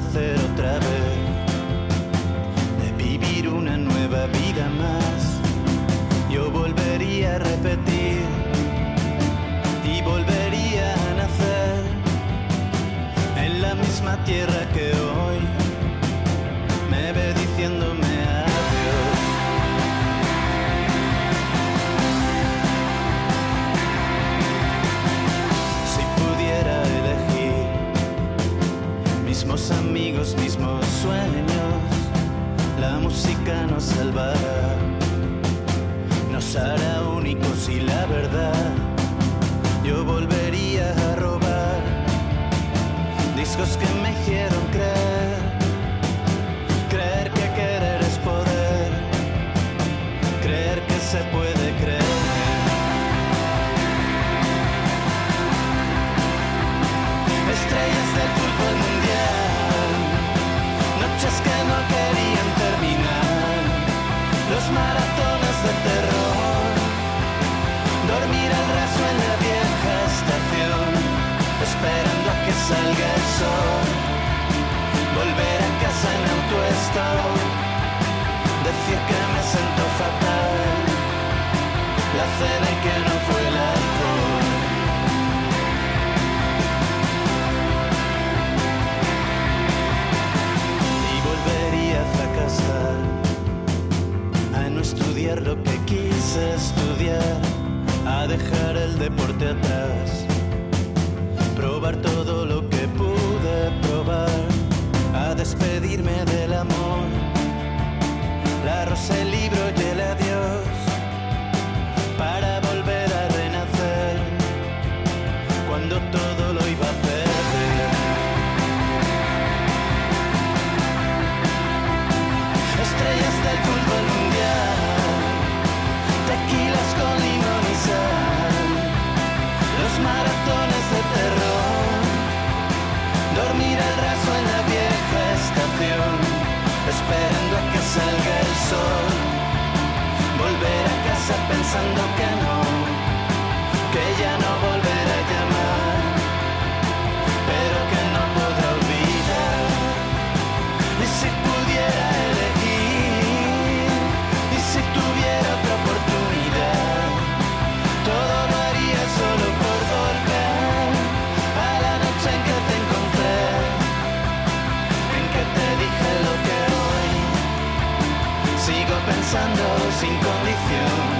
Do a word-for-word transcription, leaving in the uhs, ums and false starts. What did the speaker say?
nacer otra vez, de vivir una nueva vida más. Yo volvería a repetir y volvería a nacer en la misma tierra que hoy me ve diciéndome adiós. Si pudiera elegir mismos amigos, mismos sueños, la música nos salvará, nos hará únicos y la verdad, yo volvería a robar discos que me hicieron creer, creer que querer es poder, creer que se puede creer. Estrellas del fútbol mundial, noches que no querían terminar, los maratones de terror, dormir al raso en la vieja estación, esperando a que salga el sol, volver a casa en autostop, decir que me siento fatal, la cena y que no fue el alcohol. Y volvería a fracasar, a no estudiar lo que quise estudiar, a dejar el deporte atrás, probar todo lo que pude probar, a despedirme del amor, la rosa, el libro y el adiós, para volver a renacer cuando todo lo iba a perder. Estrellas del fútbol mundial, tequilas con limón y sal, los maratones de terror, dormir al raso en la vieja estación, esperando a que salga el sol, volver a casa pensando que no, que ya no volverá a llamar, pero que no podrá olvidar. Y si pudiera elegir, y si tuviera otra oportunidad, todo lo haría solo por volver a la noche en que te encontré, en que te dije lo que hoy sigo pensando sin condición.